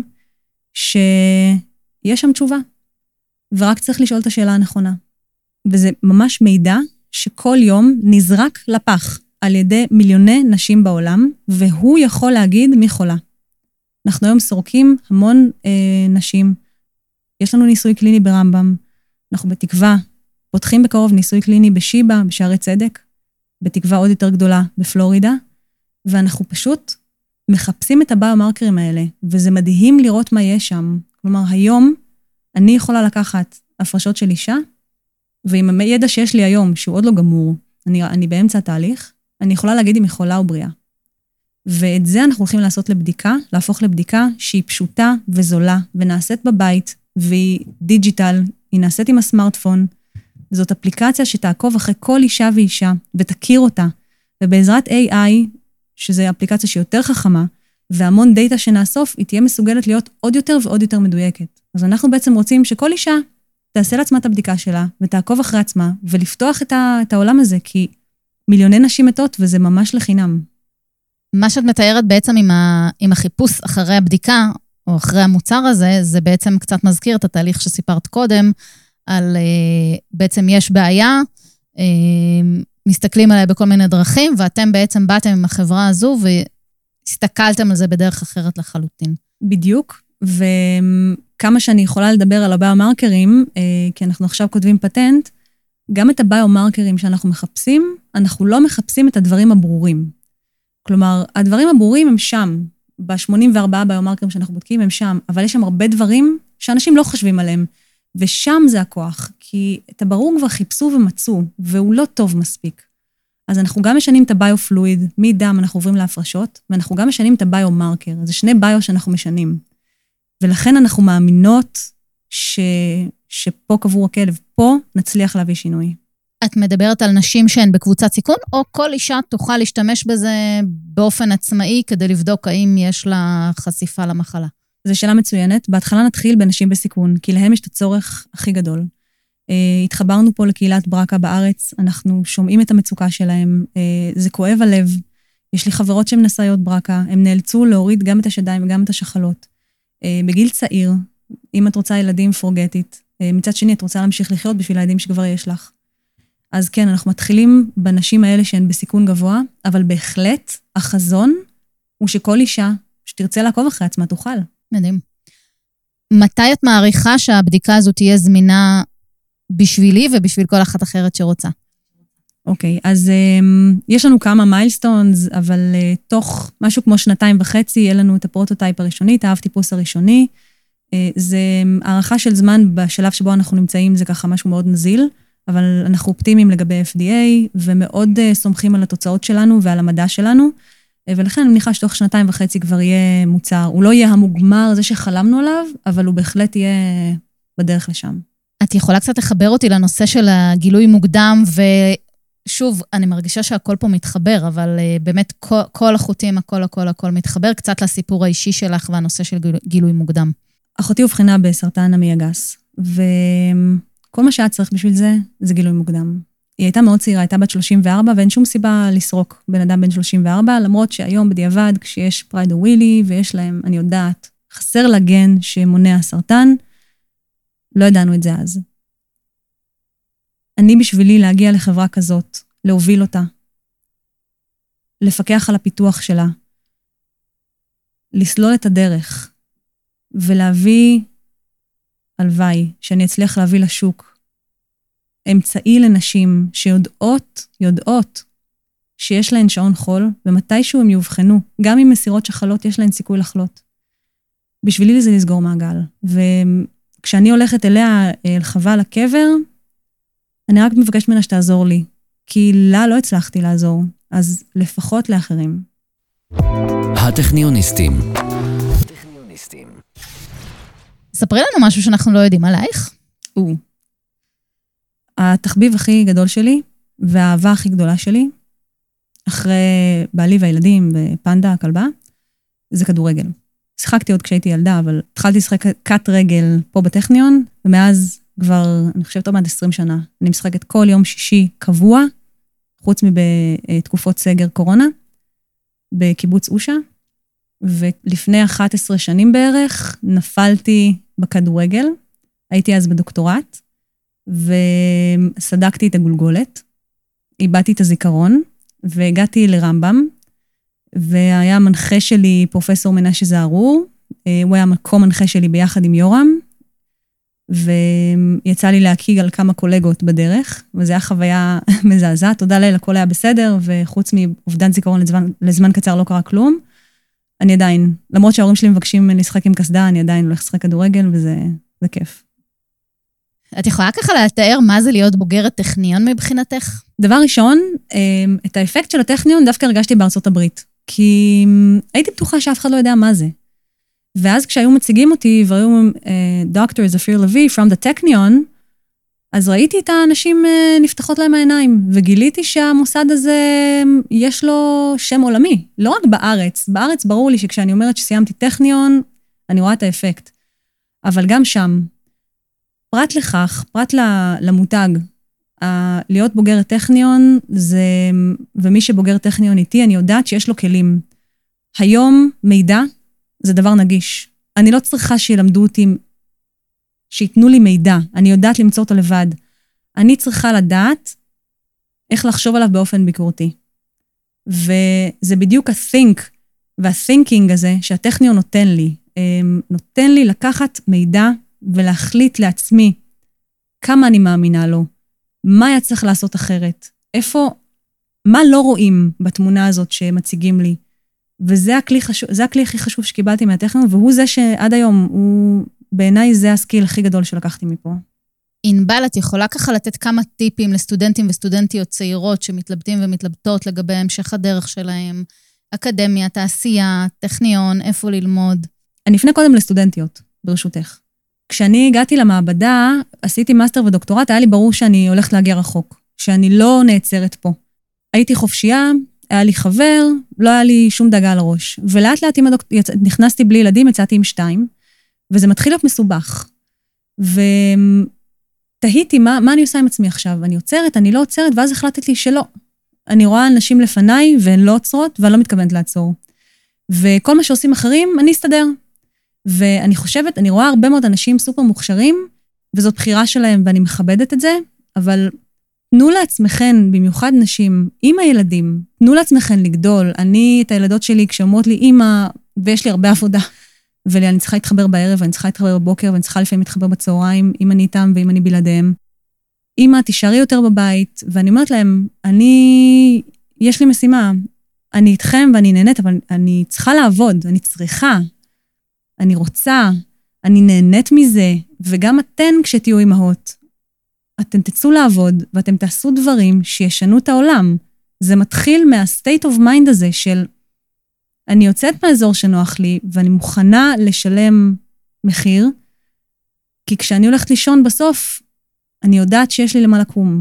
שיש שם תשובה. ורק צריך לשאול את השאלה הנכונה. וזה ממש מידע שכל יום נזרק לפח על ידי מיליוני נשים בעולם, והוא יכול להגיד מי חולה. אנחנו היום סורקים המון נשים. יש לנו ניסוי קליני ברמב"ם. אנחנו בתקווה פותחים בקרוב ניסוי קליני בשיבה, בשערי צדק, בתקווה עוד יותר גדולה בפלורידה, ואנחנו פשוט מחפשים את הביומרקרים האלה, וזה מדהים לראות מה יש שם. כלומר, היום אני יכולה לקחת הפרשות של אישה, ועם הידע שיש לי היום, שהוא עוד לא גמור, אני באמצע התהליך, אני יכולה להגיד אם היא חולה או בריאה. ואת זה אנחנו הולכים לעשות לבדיקה, להפוך לבדיקה שהיא פשוטה וזולה, ונעשית בבית, והיא דיג'יטל, היא נעשית עם הסמארטפון, זאת אפליקציה שתעקוב אחרי כל אישה ואישה, ותכיר אותה, ובעזרת AI, שזו אפליקציה שהיא יותר חכמה, והמון דאטה שנאסוף, היא תהיה מסוגלת להיות עוד יותר ועוד יותר מדויקת. אז אנחנו בעצם רוצים שכל אישה תעשה לעצמה את הבדיקה שלה, ותעקוב אחרי עצמה, ולפתוח את העולם הזה, כי מיליוני נשים מתות, וזה ממש לחינם. מה שאת מתארת בעצם עם החיפוש אחרי הבדיקה, או אחרי המוצר הזה, זה בעצם קצת מזכיר את התהליך שסיפרת קודם, על בעצם יש בעיה, מסתכלים עליה בכל מיני דרכים, ואתם בעצם באתם עם החברה הזו, והסתכלתם על זה בדרך אחרת לחלוטין. בדיוק, וכמה שאני יכולה לדבר על הביומרקרים, כי אנחנו עכשיו כותבים פטנט, גם את הביומרקרים שאנחנו מחפשים, אנחנו לא מחפשים את הדברים הברורים. כלומר, הדברים הברורים הם שם, ב-84 ביומרקרים שאנחנו בודקים הם שם, אבל יש שם הרבה דברים שאנשים לא חושבים עליהם, ושם זה הכוח, כי את הברור כבר חיפשו ומצאו, והוא לא טוב מספיק. אז אנחנו גם משנים את הביו-פלואיד, מדם אנחנו עוברים להפרשות, ואנחנו גם משנים את הביו-מרקר. זה שני ביו שאנחנו משנים. ולכן אנחנו מאמינות שפה קבור הכלב, פה נצליח להביא שינוי. את מדברת על נשים שהן בקבוצת סיכון, או כל אישה תוכל להשתמש בזה באופן עצמאי, כדי לבדוק האם יש לה חשיפה למחלה? זו שאלה מצוינת. בהתחלה נתחיל בנשים בסיכון, כי להם יש את הצורך הכי גדול. התחברנו פה לקהילת ברקה בארץ, אנחנו שומעים את המצוקה שלהם, זה כואב הלב. יש לי חברות שהן נשאיות ברקה, הם נאלצו להוריד גם את השדיים וגם את השחלות. בגיל צעיר, אם את רוצה ילדים, forget it. מצד שני, את רוצה להמשיך לחיות בשביל הילדים שכבר יש לך. אז כן, אנחנו מתחילים בנשים האלה שהן בסיכון גבוה, אבל בהחלט החזון הוא שכל אישה שתרצה לעקוב אחרי עצמה תוכל. מדהים. מתי את מעריכה שהבדיקה הזאת תהיה זמינה בשבילי ובשביל כל אחת אחרת שרוצה? אוקיי, אז יש לנו כמה מיילסטונס, אבל תוך משהו כמו 2.5 יהיה לנו את הפרוטוטייפ הראשוני, את האב טיפוס הראשוני. זה הערכה של זמן בשלב שבו אנחנו נמצאים, זה ככה משהו מאוד נזיל, אבל אנחנו אופטימיים לגבי FDA, ומאוד סומכים על התוצאות שלנו ועל המדע שלנו, ולכן אני מניחה שתוך 2.5 כבר יהיה מוצר. הוא לא יהיה המוגמר, זה שחלמנו עליו, אבל הוא בהחלט יהיה בדרך לשם. את יכולה קצת לחבר אותי לנושא של הגילוי מוקדם, ושוב, אני מרגישה שהכל פה מתחבר, אבל באמת כל החוטים, הכל מתחבר, קצת לסיפור האישי שלך והנושא של גילוי מוקדם. אחותי הובחנה בסרטן המעי הגס, וכל מה שהיה צריך בשביל זה, זה גילוי מוקדם. היא הייתה מאוד צעירה, הייתה בת 34, ואין שום סיבה לסרוק בן אדם בן 34, למרות שהיום בדיעבד, כשיש פריידו ווילי, ויש להם, אני יודעת, חסר לגן שמונע סרטן, לא ידענו את זה אז. אני בשבילי להגיע לחברה כזאת, להוביל אותה, לפקח על הפיתוח שלה, לסלול את הדרך, ולהביא, הלוואי, שאני אצליח להביא לשוק, אמצעי לנשים שיודעות שיש להן שעון חול, ומתישהו הם יובחנו, גם אם מסירות שחלות יש להן סיכוי לחלות. בשבילי זה לסגור מעגל. וכשאני הולכת אליה אל חווה לקבר, אני רק מבקשת ממנה שתעזור לי, כי לה לא הצלחתי לעזור, אז לפחות לאחרים. הטכניוניסטים. ספרי לנו משהו שאנחנו לא יודעים עלייך. התחביב הכי גדול שלי, והאהבה הכי גדולה שלי, אחרי בעלי והילדים ופנדה, הכלבה, זה כדורגל. שיחקתי עוד כשהייתי ילדה, אבל התחלתי לשחק קט רגל פה בטכניון, ומאז כבר, אני חושבת, עוד מעט 20 שנה. אני משחקת כל יום שישי קבוע, חוץ מבתקופות סגר קורונה, בקיבוץ אושה, ולפני 11 שנים בערך, נפלתי בכדורגל, הייתי אז בדוקטורט, וסדקתי את הגולגולת, איבדתי את הזיכרון, והגעתי לרמב"ם, והיה מנחה שלי פרופסור מנשה זערור, הוא היה מקום מנחה שלי ביחד עם יורם, ויצא לי להקיג על כמה קולגות בדרך, וזו הייתה חוויה מזעזעת, תודה ליל, הכל היה בסדר, וחוץ מאובדן זיכרון לזמן קצר לא קרה כלום, אני עדיין, למרות שההורים שלי מבקשים לשחק עם קסדה, אני עדיין הולך לשחק כדורגל, וזה כיף. את יכולה ככה לתאר מה זה להיות בוגרת טכניון מבחינתך? דבר ראשון, את האפקט של הטכניון דווקא הרגשתי בארצות הברית, כי הייתי בטוחה שאף אחד לא יודע מה זה. ואז כשהיו מציגים אותי, והיו Dr. זפיר לוי from the טכניון, אז ראיתי את האנשים נפתחות להם העיניים, וגיליתי שהמוסד הזה יש לו שם עולמי, לא רק בארץ. בארץ ברור לי שכשאני אומרת שסיימתי טכניון, אני רואה את האפקט. אבל גם שם, פרט לכך, פרט למותג, להיות בוגרת טכניון, ומי שבוגר טכניון איתי, אני יודעת שיש לו כלים. היום מידע זה דבר נגיש. אני לא צריכה שילמדו אותי, שיתנו לי מידע. אני יודעת למצוא אותו לבד. אני צריכה לדעת איך לחשוב עליו באופן ביקורתי. וזה בדיוק ה-think וה-thinking הזה שהטכניון נותן לי. נותן לי לקחת מידע ולהחליט לעצמי כמה אני מאמינה לו, מה היה צריך לעשות אחרת, מה לא רואים בתמונה הזאת שמציגים לי. וזה הכלי הכי חשוב שקיבלתי מהטכניון, והוא זה שעד היום בעיניי זה הסקיל הכי גדול שלקחתי מפה. ענבל, את יכולה ככה לתת כמה טיפים לסטודנטים וסטודנטיות צעירות שמתלבטים ומתלבטות לגבי המשך הדרך שלהם, אקדמיה, תעשייה, טכניון, איפה ללמוד? אני אפנה קודם לסטודנטיות, ברשותך. כשאני הגעתי למעבדה, עשיתי מאסטר ודוקטורט, היה לי ברור שאני הולכת להגיע רחוק, שאני לא נעצרת פה. הייתי חופשייה, היה לי חבר, לא היה לי שום דאגה על הראש. ולאט לאט נכנסתי בלי ילדים, יצאתי עם 2, וזה מתחיל להיות מסובך. ותהיתי, מה אני עושה עם עצמי עכשיו? אני עוצרת, אני לא עוצרת, ואז החלטתי שלא. אני רואה אנשים לפניי, והן לא עוצרות, ואני לא מתכוונת לעצור. וכל מה שעושים אחרים, אני אסתדר. ואני חושבת, אני רואה הרבה מאוד אנשים סופר מוכשרים, וזאת בחירה שלהם, ואני מכבדת את זה, אבל תנו לעצמכן, במיוחד נשים, עם הילדים, תנו לעצמכן לגדול. אני, את הילדות שלי, כשאומרות לי, אמא, ויש לי הרבה עבודה, ואני צריכה להתחבר בערב, ואני צריכה להתחבר בבוקר, ואני צריכה לפעמים להתחבר בצהריים, אם אני איתם ואם אני בלעדיהם. אמא, תישארי יותר בבית, ואני אומרת להם, יש לי משימה, אני איתכם ואני נהנית, אבל אני צריכה לעבוד, אני צריכה, אני רוצה, אני נהנית מזה, וגם אתן כשתהיו אמהות, אתם תצאו לעבוד, ואתם תעשו דברים שישנו את העולם. זה מתחיל מה-state of mind הזה של, אני יוצאת מהאזור שנוח לי, ואני מוכנה לשלם מחיר, כי כשאני הולכת לישון בסוף, אני יודעת שיש לי למה לקום.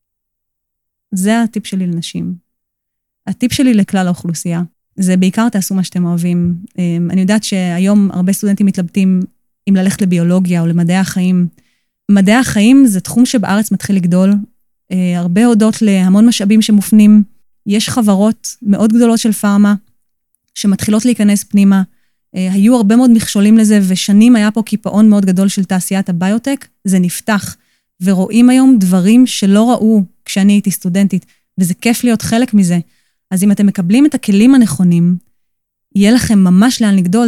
זה הטיפ שלי לנשים. הטיפ שלי לכלל האוכלוסייה. זה בעיקר תעשו מה שאתם אוהבים. אני יודעת שהיום הרבה סטודנטים מתלבטים אם ללכת לביולוגיה או למדעי החיים. מדעי החיים זה תחום שבארץ מתחיל לגדול. הרבה הודות להמון משאבים שמופנים. יש חברות מאוד גדולות של פארמה שמתחילות להיכנס פנימה. היו הרבה מאוד מכשולים לזה, ושנים היה פה קיפאון מאוד גדול של תעשיית הביוטק. זה נפתח, ורואים היום דברים שלא ראו כשאני הייתי סטודנטית, וזה כיף להיות חלק מזה. אז אם אתם מקבלים את הכלים הנכונים, יהיה לכם ממש לאן לגדול,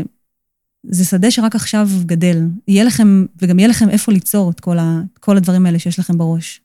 זה שדה שרק עכשיו גדל. יהיה לכם, וגם יהיה לכם איפה ליצור את כל הדברים האלה שיש לכם בראש.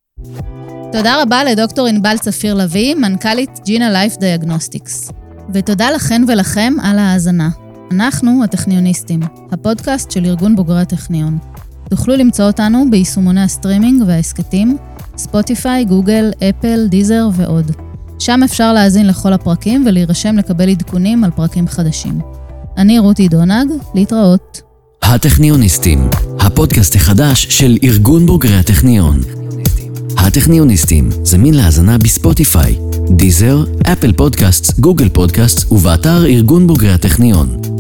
תודה רבה לדוקטור ענבל צפיר לביא, מנכ"לית ג'ינה לייף דיאגנוסטיקס. ותודה לכן ולכם על ההאזנה. אנחנו הטכניוניסטים, הפודקאסט של ארגון בוגרי הטכניון. תוכלו למצוא אותנו ביישומוני הסטרימינג והעסקטים, ספוטיפיי, גוגל, אפל, דיזר ועוד. שם אפשר להאזין לכל הפרקים ולהירשם לקבל עדכונים על פרקים חדשים. אני רותי דונג, להתראות. הטכניוניסטים, הפודקאסט החדש של ארגון בוגרי הטכניון. הטכניוניסטים זמין להאזנה בספוטיפיי, דיזר, אפל פודקאסט, גוגל פודקאסט ובאתר ארגון בוגרי הטכניון.